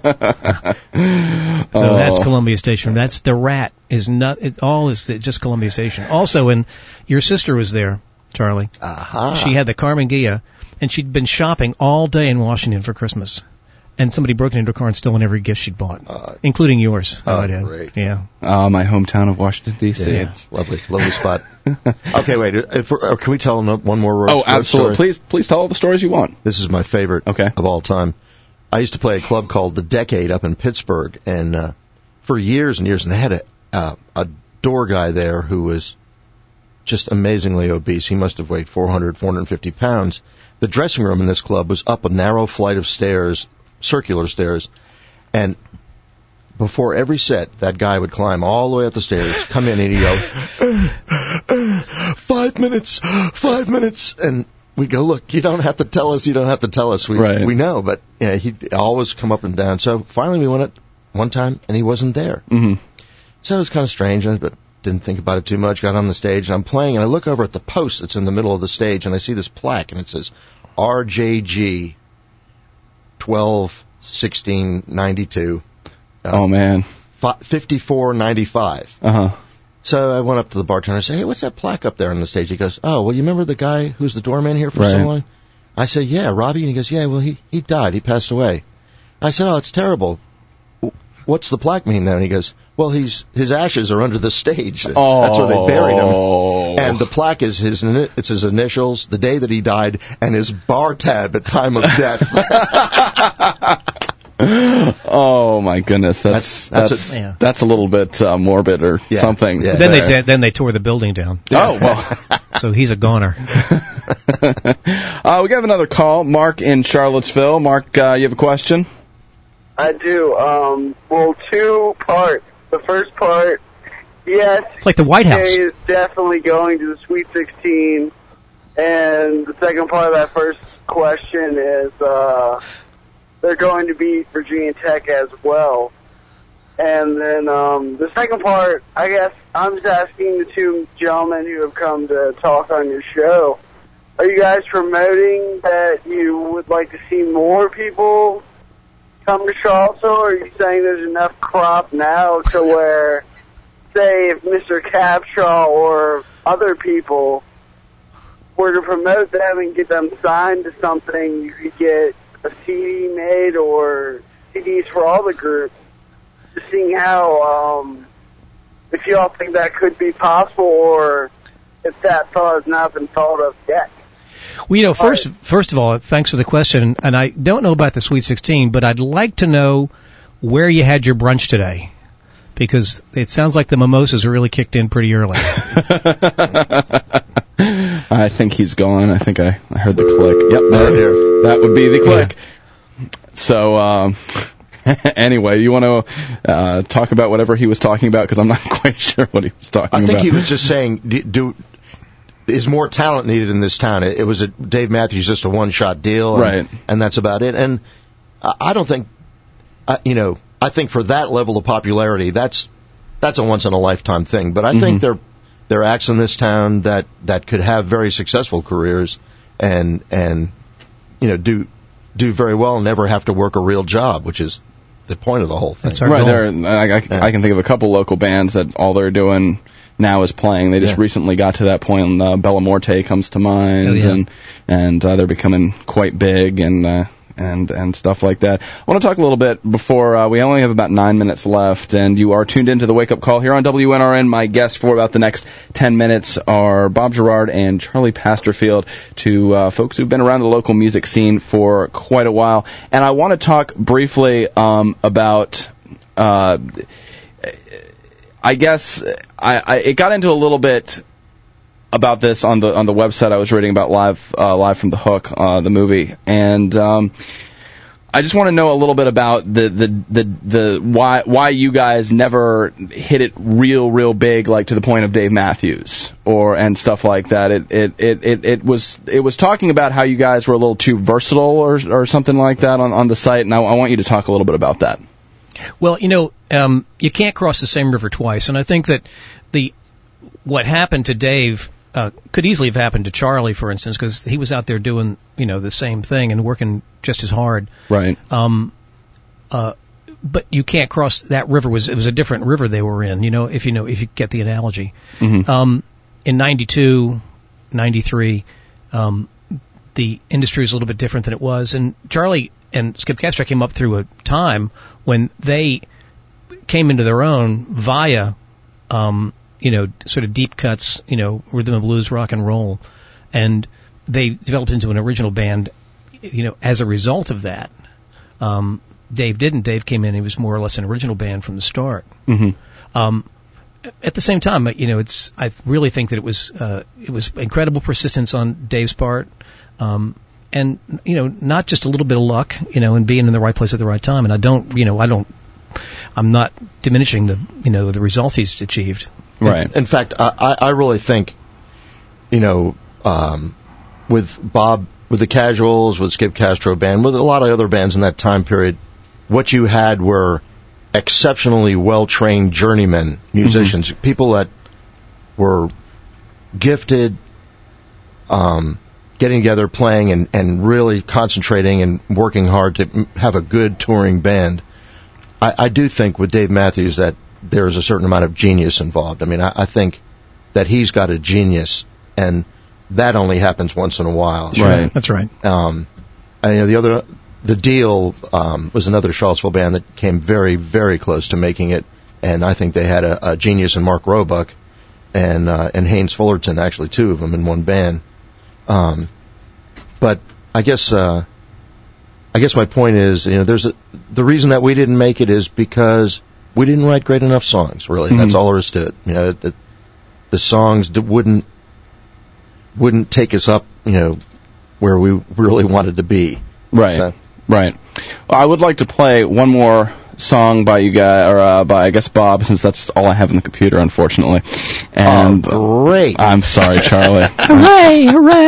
So Oh. that's Columbia Station. That's the rat is not. It all is just Columbia Station. Also, and your sister was there, Charlie. Aha. She had the Carmen Ghia, and she'd been shopping all day in Washington for Christmas. and somebody broke into her car and stolen every gift she'd bought, Uh, including yours. oh, I did. great. Yeah. Uh, my hometown of Washington, D C Yeah, lovely, lovely spot. Okay, wait. If we're, uh, can we tell no- one more? Oh, road absolutely. story? Please, please tell all the stories you want. This is my favorite Okay. of all time. I used to play a club called The Decade up in Pittsburgh, and uh, for years and years, and they had a uh, a door guy there who was just amazingly obese. He must have weighed four hundred, four hundred fifty pounds. The dressing room in this club was up a narrow flight of stairs, circular stairs, and before every set, that guy would climb all the way up the stairs, come in, and he'd go, five minutes, five minutes, and we go, look, you don't have to tell us, you don't have to tell us, we Right. we know, but yeah, he'd always come up and down. So finally we went it one time, and he wasn't there. Mm-hmm. So it was kind of strange, but didn't think about it too much, got on the stage, and I'm playing, and I look over at the post that's in the middle of the stage, and I see this plaque, and it says, R J G twelve sixteen ninety-two. Oh, man. fifty-four ninety-five. Uh-huh. So I went up to the bartender and said, hey, what's that plaque up there on the stage? He goes, oh, well, you remember the guy who's the doorman here for Right. so long? I said, yeah, Robbie. And he goes, yeah, well, he, he died. He passed away. I said, oh, it's terrible. What's the plaque mean then? And he goes, well, he's his ashes are under the stage. Oh. That's where they buried him. And the plaque is his, ini- it's his initials, the day that he died, and his bar tab at time of death. Oh my goodness, that's That's- that's that's that's, a- that's a little bit uh, morbid or Yeah, something. yeah. Then there. they then they tore the building down. Oh well. So he's a goner. uh, we got another call. Mark in Charlottesville. Mark, uh, you have a question? I do. Um, well, two parts. The first part, yes, It's like the White House. Jay is definitely going to the Sweet sixteen. And the second part of that first question is, uh, they're going to beat Virginia Tech as well. And then um, the second part, I guess I'm just asking the two gentlemen who have come to talk on your show, are you guys promoting that you would like to see more people come to Charlottesville, or are you saying there's enough crop now to where, say, if Mister Capshaw or other people were to promote them and get them signed to something, you could get a C D made or C Ds for all the groups? Just seeing how, um, if y'all think that could be possible, or if that thought has not been thought of yet. Well, you know, first first of all, thanks for the question. And I don't know about the Sweet sixteen, but I'd like to know where you had your brunch today, because it sounds like the mimosas really kicked in pretty early. I think he's gone. I think I, I heard the click. Yep, that, that would be the click. So, um, anyway, you want to uh, talk about whatever he was talking about? Because I'm not quite sure what he was talking about. I think he was just saying, do, do is more talent needed in this town? It, it was a Dave Matthews just a one shot deal, and, Right. and that's about it. And I, I don't think, uh, you know, I think for that level of popularity, that's that's a once in a lifetime thing. But I Mm-hmm. think there there are acts in this town that that could have very successful careers and and you know do do very well and never have to work a real job, which is the point of the whole thing. That's our Right goal. there, I, I, I can think of a couple local bands that all they're doing now is playing. They just Yeah. recently got to that point, and uh, Bella Morte comes to mind, Oh, yeah. and and uh, they're becoming quite big and uh, and and stuff like that. I want to talk a little bit before uh, we only have about nine minutes left, and you are tuned into the Wake Up Call here on W N R N. My guests for about the next ten minutes are Bob Gerard and Charlie Pasterfield, two uh, folks who've been around the local music scene for quite a while, and I want to talk briefly um, about. Uh, I guess I, I it got into a little bit about this on the on the website I was reading about live uh, live from the Hook, uh, the movie, and um, I just want to know a little bit about the the the, the why why you guys never hit it real real big, like to the point of Dave Matthews or and stuff like that. It it it it, it was it was talking about how you guys were a little too versatile or or something like that on on the site, and I, I want you to talk a little bit about that. Well, you know, um, you can't cross the same river twice, and I think that the what happened to Dave uh, could easily have happened to Charlie, for instance, because he was out there doing, you know, the same thing and working just as hard. Right. Um, uh, but you can't cross that river. Was it was a different river they were in? You know, if you know if you get the analogy. Mm-hmm. Um, in ninety-two, ninety-three, um, the industry was a little bit different than it was, and Charlie and Skip Castro came up through a time when they came into their own via, um, you know, sort of deep cuts, you know, rhythm and blues, rock and roll, and they developed into an original band, you know, as a result of that. Um, Dave didn't. Dave came in, he was more or less an original band from the start. Mm-hmm. Um, at the same time, you know, it's, I really think that it was, uh, it was incredible persistence on Dave's part, um, and, you know, not just a little bit of luck, you know, and being in the right place at the right time. And I don't, you know, I don't, I'm not diminishing the, you know, the results he's achieved. Right. In, in fact, I, I really think, you know, um, with Bob, with the Casuals, with Skip Castro Band, with a lot of other bands in that time period, what you had were exceptionally well-trained journeyman musicians, mm-hmm. people that were gifted, um, getting together, playing, and, and really concentrating and working hard to have a good touring band. I, I do think with Dave Matthews that there's a certain amount of genius involved. I mean, I, I think that he's got a genius, and that only happens once in a while. Right, that's right. Um, and, you know, the other, the Deal um, was another Charlottesville band that came very, very close to making it, and I think they had a, a genius in Mark Roebuck and uh, and Haynes Fullerton, actually two of them in one band. Um, but I guess uh, I guess my point is, you know, there's a, the reason that we didn't make it is because we didn't write great enough songs. Really, mm-hmm. That's all there is to it. You know, the, the songs wouldn't wouldn't take us up, you know, where we really wanted to be. Right. So. Right. Well, I would like to play one more song by you guys, or uh, by I guess Bob, since that's all I have in the computer, unfortunately. And oh, great! I'm sorry, Charlie. Hooray!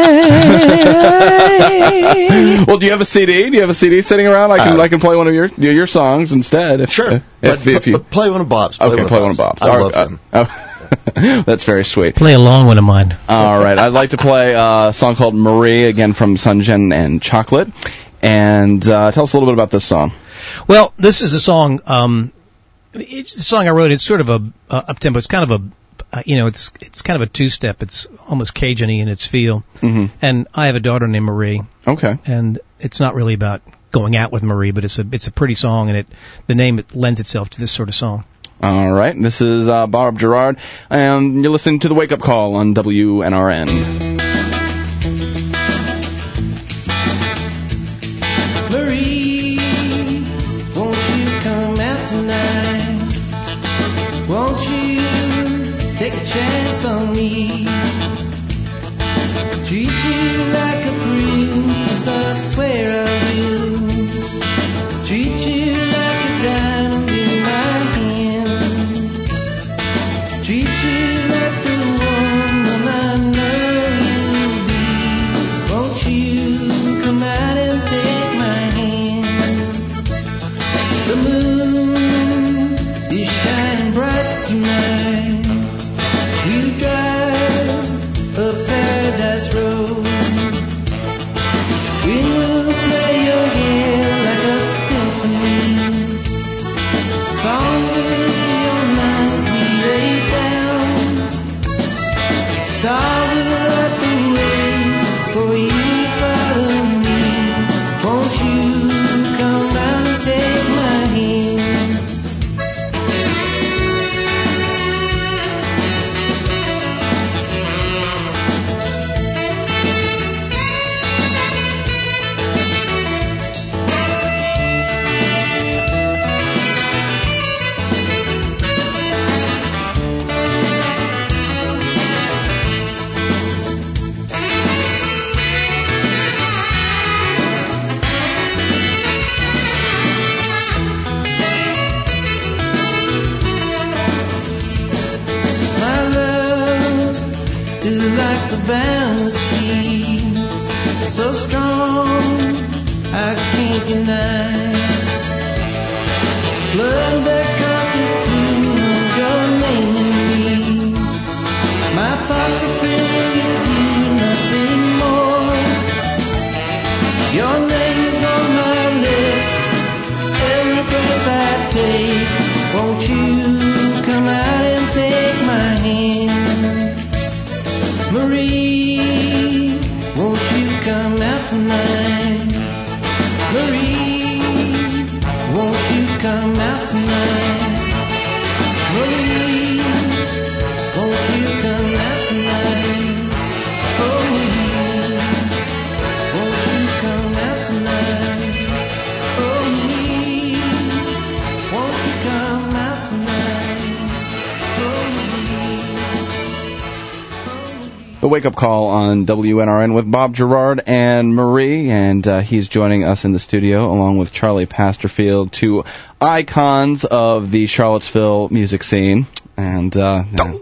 Hooray! Well, do you have a C D? Do you have a C D sitting around? I can uh, I can play one of your your songs instead. If, sure. If, but, if you but play one of Bob's. Play okay, one play of one of Bob's. I All love right, them. Uh, that's very sweet. Play a long one of mine. All right. I'd like to play a song called Marie, again from Sunshine and Chocolate. And uh, tell us a little bit about this song. Well, this is a song, um, it's the song I wrote. It's sort of a uh, up-tempo. It's kind of a, uh, you know, it's it's kind of a two-step. It's almost Cajun-y in its feel. Mm-hmm. And I have a daughter named Marie. Okay. And it's not really about going out with Marie, but it's a it's a pretty song, and it the name it lends itself to this sort of song. All right. This is uh, Bob Gerard, and you're listening to The Wake Up Call on W N R N. Marie, won't you come out tonight? Won't you take a chance on me? Treat you like a princess, I swear I will. Treat you like a diamond in my hand. Treat you like the woman I know you'll be. Won't you come out and take my hand? The moon is shining bright tonight. We'll drive a paradise road. We will play your hair like a symphony. Song will your mind as we lay down. Star will light the way for you to follow me. Won't you come out and take my hand? My love is like the boundless sea, so strong I can't deny. Blood that courses through your name and me. My thoughts are filled with you, nothing more. Your name is on my list, every breath I take. Won't you come out and take my hand? Marie, won't you come out tonight? Marie. The Wake Up Call on W N R N with Bob Gerard and Marie, and uh, he's joining us in the studio along with Charlie Pasterfield, two icons of the Charlottesville music scene. And uh, no.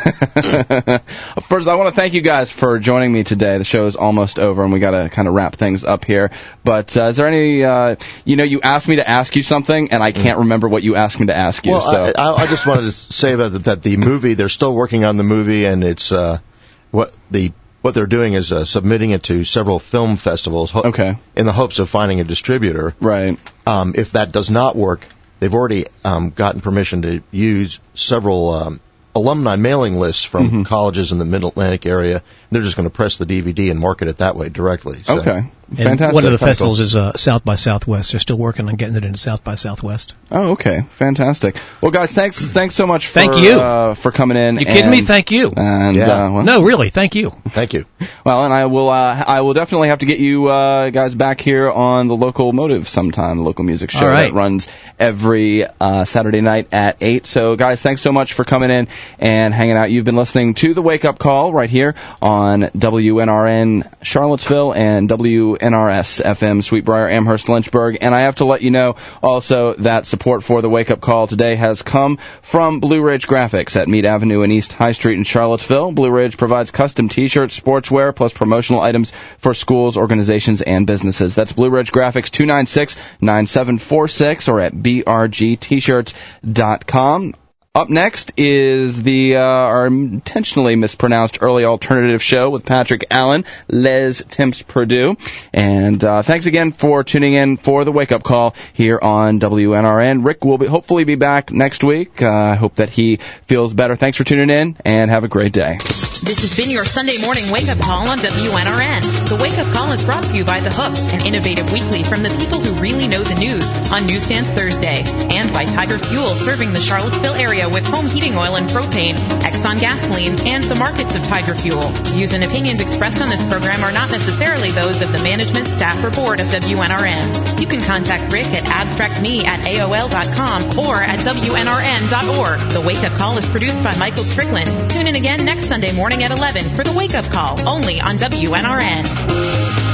First, I want to thank you guys for joining me today. The show is almost over, and we got to kind of wrap things up here. But uh, is there any, uh, you know, you asked me to ask you something, and I can't remember what you asked me to ask you. Well, so. I, I just wanted to say about that, that the movie, they're still working on the movie, and it's uh, what the what they're doing is uh, submitting it to several film festivals. Ho- okay. In the hopes of finding a distributor. Right. Um, if that does not work, they've already um, gotten permission to use several um, alumni mailing lists from mm-hmm. colleges in the Mid-Atlantic area. They're just going to press the D V D and market it that way directly. So. Okay. And fantastic. one of the festivals is uh, South by Southwest. They're still working on getting it into South by Southwest. Oh, okay. Fantastic. Well, guys, thanks thanks so much for, thank you. Uh, for coming in. You kidding and, me? Thank you. And, yeah. uh, well, no, really, thank you. Thank you. Well, and I will uh, I will definitely have to get you uh, guys back here on the Local Motive sometime, the local music show right. that runs every uh, Saturday night at eight. So, guys, thanks so much for coming in and hanging out. You've been listening to The Wake Up Call right here on W N R N Charlottesville and W N R S F M Sweetbriar, Amherst, Lynchburg. And I have to let you know also that support for The Wake Up Call today has come from Blue Ridge Graphics at Meade Avenue and East High Street in Charlottesville. Blue Ridge provides custom t-shirts, sportswear, plus promotional items for schools, organizations, and businesses. That's Blue Ridge Graphics, two nine six, nine seven four six, or at b r g t shirts dot com. Up next is the uh, our intentionally mispronounced early alternative show with Patrick Allen, Les Temps Purdue. And uh, thanks again for tuning in for the Wake Up Call here on W N R N. Rick will be, hopefully be back next week. Uh, I hope that he feels better. Thanks for tuning in, and have a great day. This has been your Sunday morning wake-up call on W N R N. The wake-up call is brought to you by The Hook, an innovative weekly from the people who really know the news on Newsstands Thursday, and by Tiger Fuel, serving the Charlottesville area with home heating oil and propane, Exxon gasolines, and the markets of Tiger Fuel. Views and opinions expressed on this program are not necessarily those of the management, staff, or board of W N R N. You can contact Rick at abstractme at A O L dot com or at W N R N dot org. The wake-up call is produced by Michael Strickland. Tune in again next Sunday morning at eleven for The Wake Up Call, only on W N R N.